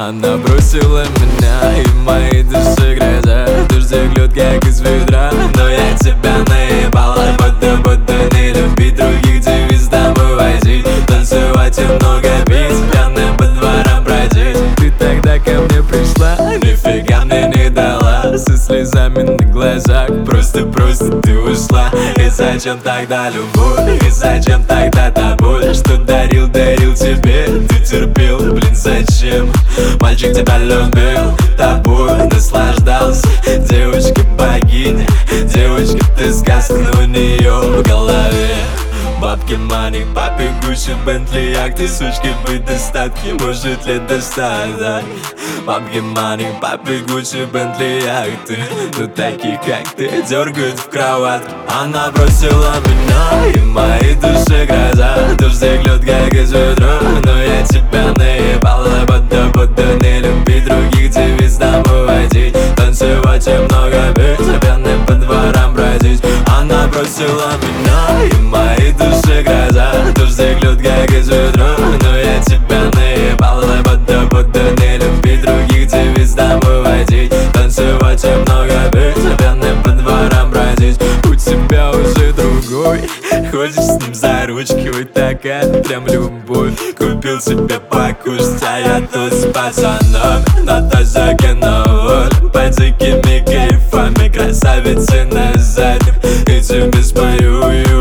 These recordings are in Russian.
Она бросила меня, и в моей душе гроза. Дождик льет, как из ведра, но я тебя наебала. Будто не любить других, девиз домой возить, танцевать и много пить, пьяным по дворам бродить. Ты тогда ко мне пришла, нифига мне не дала, со слезами на глазах, просто ты ушла. И зачем тогда любовь, и зачем тогда та боль, что дарил тебе, ты терпел, блин, зачем? Мальчик тебя любил, тобой наслаждался. Девочка-богиня, девочка, ты сказка, но у нее в голове бабки, мани, папе, Гуччи, Бентли, як ты, сучки, быть достатки, может ли достаток? Бабки, мани, папе, Гуччи, Бентли, як ты, ну таких, как ты, дергают в кроватку. Она бросила меня, и в моей душе гроза. Дождик льет, как из ведра, но я тебя наебала. Будто не любить других, девиз домой водить, танцевать и много пить, пьяным по дворам бродить. Она бросила меня, и в моей душе гроза. Дождик льет, как из ведра, но я тебя наебала. Будто не любить других, девиз домой водить, танцевать и много пить, пьяным по дворам бродить. У тебя уже другой, ходишь с ним за ручки, ой, такая прям любовь. Купил себе покушать, а я тут с пацаном на тазаке на воле, по дикими кайфами, красавицы на заднем. И тебе спою,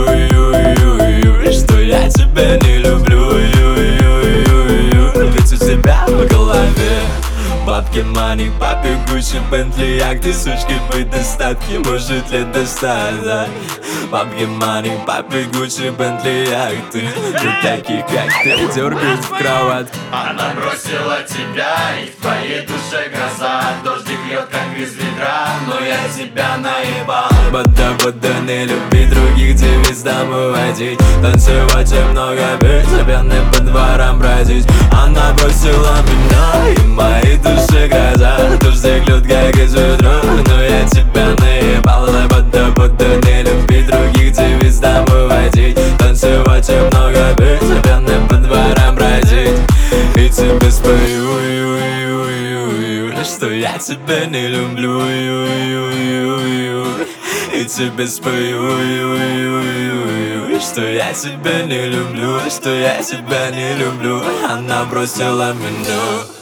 что я тебя не люблю, ведь у тебя в голове бабки, мани, папе, Гуччи, Бентли, як ты, сучки, быть достатки, может ли достаток? Бабки, мани, папе, Гуччи, Бентли, як ты, ну таких, как ты, дергают в кроватку. Она бросила тебя, и в твоей душе гроза. Дождик льет, как из ведра, но я тебя наебал. Будто не любить других, девиз домой водить, танцевать и много пить, пьяным по дворам бродить. Она бросила меня, и в моей душе гроза. Дождик льет, как из ведра, но я тебя наебала. Будто не любить других, девиз домой водить, танцевать и много пить, пьяным по дворам бродить. И тебе спою, что я тебя не люблю, и тебе спою, что я тебя не люблю, что я тебя не люблю. Она бросила меня.